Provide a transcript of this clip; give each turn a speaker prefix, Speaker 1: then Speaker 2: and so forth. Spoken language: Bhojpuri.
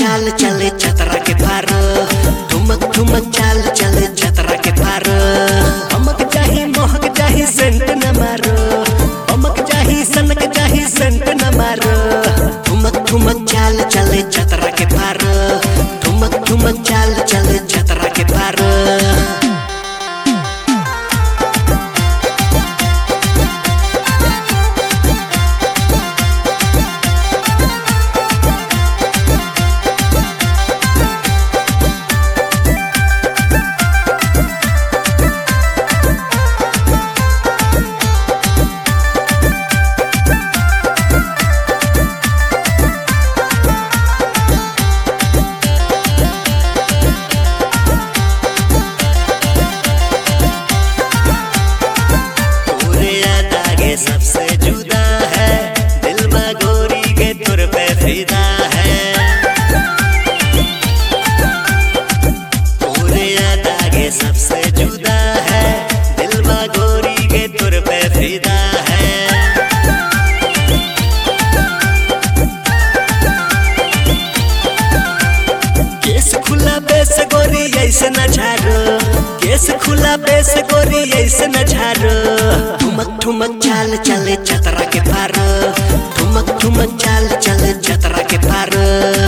Speaker 1: चाल चले चतरा के पार, ठुमक ठुमक चाल चले चतरा के पार। हमक चाही मोहक चाही सेंट न मारो, हमक चाही सनक चाही सेंट न मारो। ठुमक ठुमक चाल चले चतरा के पार, ठुमक ठुमक चाल चले चतरा के पार। सबसे जुदा है दिल में गोरी के तुर पे फिदा है। पूरे दागे सबसे जुदा है दिल में गोरी के तुर पे फिदा है। केस खुला बेस गोरी ऐसे न झारो, केस खुला बेस गोरी ऐसे न झारो। ठुमक ठुमक चाल चले चतरा के पार, ठुमक ठुमक चाल चले चतरा के पार।